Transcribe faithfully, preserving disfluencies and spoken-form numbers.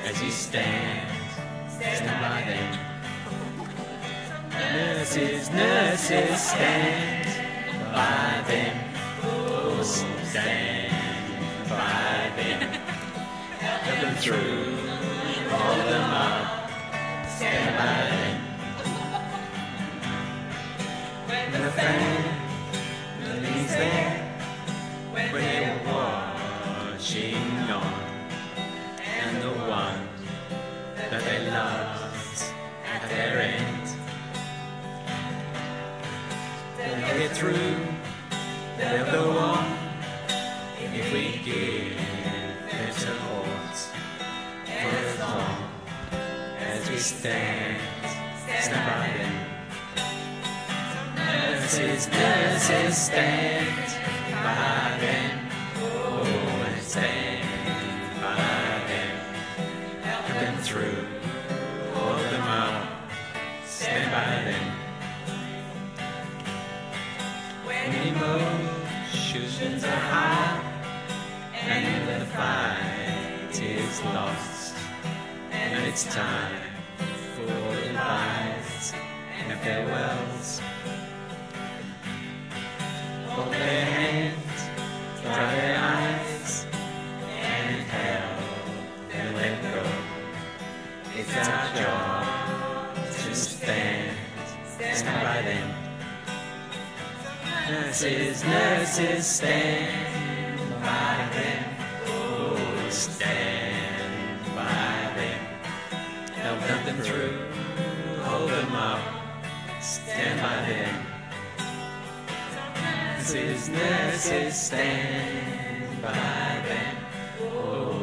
as you stand, stand by them. Nurses, nurses, stand by them. Oh, stand by them. Help them through, hold them up, stand by them. When the family's there, when they're watching on, and the one that they loved at their end, they'll get through, they'll go on, if we give them support, for as long as we stand, stand by them. Nurses, nurses, stand by them. Oh, and stand by them. Help them through, hold them up, stand by them. When emotions are high and the fight is lost, and it's time for goodbyes and farewells, hold their hands, dry their eyes, and help them let go. It's our job to stand, stand by them. Nurses, nurses, stand by them. Oh, stand by them. Help them through, hold them up, stand by them. Nurses, nurses, stand by them. Oh,